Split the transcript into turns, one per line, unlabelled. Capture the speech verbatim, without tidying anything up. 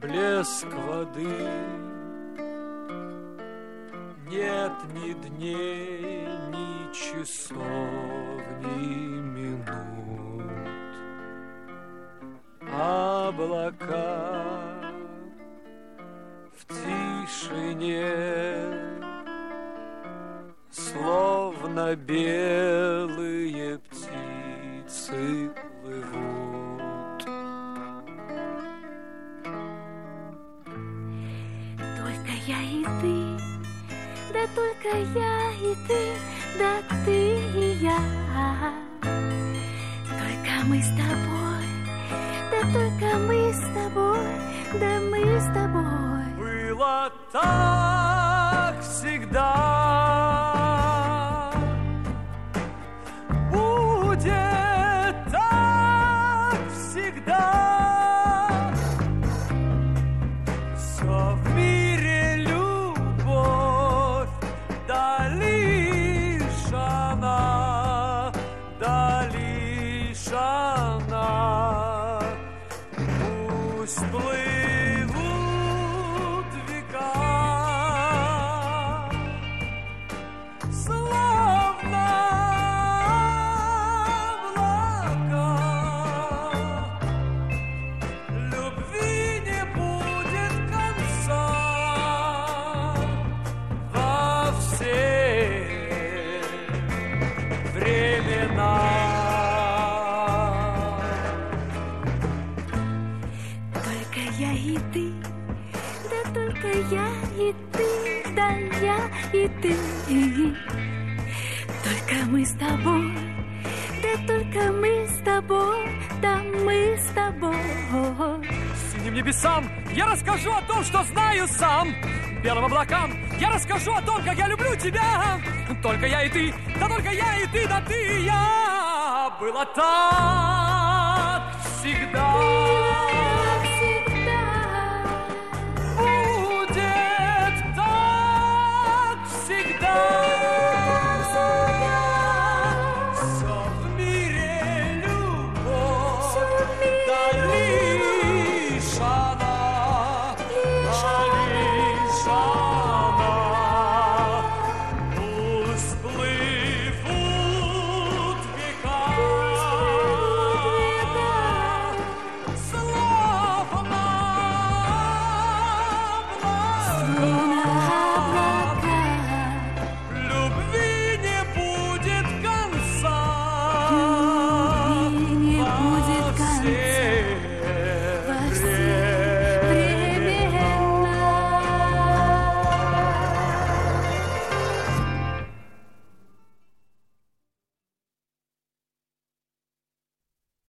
блеск воды. Нет ни дней, ни часов, ни минут. Облака в тишине, словно белые птицы плывут.
Только я и ты, да только я и ты, да ты и я. Только мы с тобой, да только мы с тобой, да мы с тобой.
Было так всегда, будет так всегда. Все в мире любовь, да лишь она, да лишь она. Пусть плывут века, словно облака. Любви не будет конца во все времена.
Только я и ты, да только я и ты, да я и ты. Только мы с тобой, да только мы с тобой, да мы с тобой.
Синим небесам я расскажу о том, что знаю сам. Белым облакам я расскажу о том, как я люблю тебя. Только я и ты, да только я и ты, да ты и я. Было так всегда.